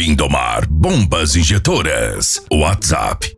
Lindomar Bombas Injetoras. WhatsApp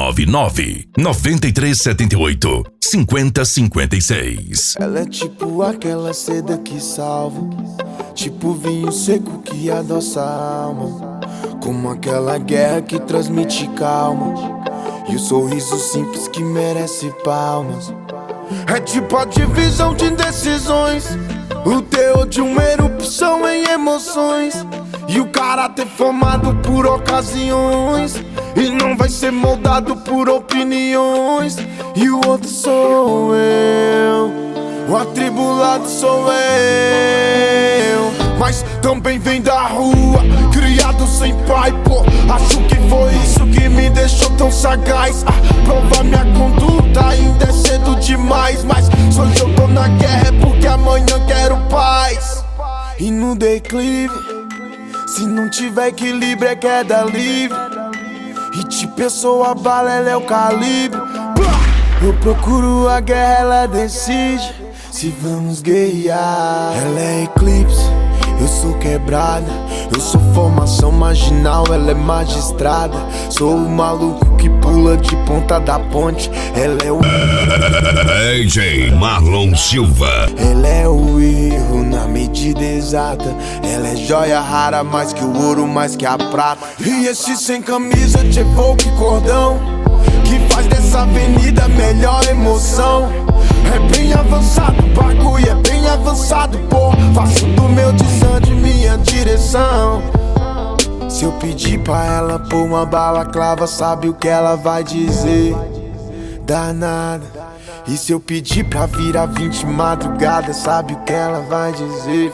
699-9378-5056. Ela é tipo aquela seda que salva, tipo vinho seco que adoça a alma, como aquela guerra que transmite calma, e o sorriso simples que merece palmas. É tipo a divisão de decisões, o teor de uma erupção em emoções, e o caráter formado por ocasiões, e não vai ser moldado por opiniões. E o outro sou eu, o atribulado sou eu, mas também vem da rua, criado sem pai, pô. Acho que foi isso que me deixou tão sagaz. Provar minha conduta ainda é cedo demais, mas se hoje eu tô na guerra é porque amanhã quero paz. E no declive, se não tiver equilíbrio é queda livre, e tipo eu sou a bala, ela é o calibre. Eu procuro a guerra, ela decide se vamos guerrear. Ela é eclipse, eu sou quebrada, eu sou formação marginal, ela é magistrada. Sou o maluco que pula de ponta da ponte, ela é o AJ Marlon Silva. Ela é o erro na medida exata, ela é joia rara, mais que o ouro, mais que a prata. E esse sem camisa de evoque cordão, que faz dessa avenida a melhor emoção. É bem avançado, o bagulho é bem avançado, pô. Faço do meu desande minha direção. Se eu pedir pra ela pôr uma balaclava, sabe o que ela vai dizer? Danada. E se eu pedir pra virar 20 madrugada, sabe o que ela vai dizer?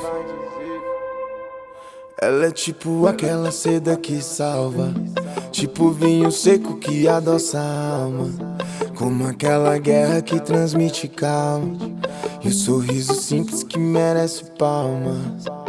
Ela é tipo aquela seda que salva, tipo vinho seco que adoça a alma, como aquela guerra que transmite calma, e o sorriso simples que merece palmas.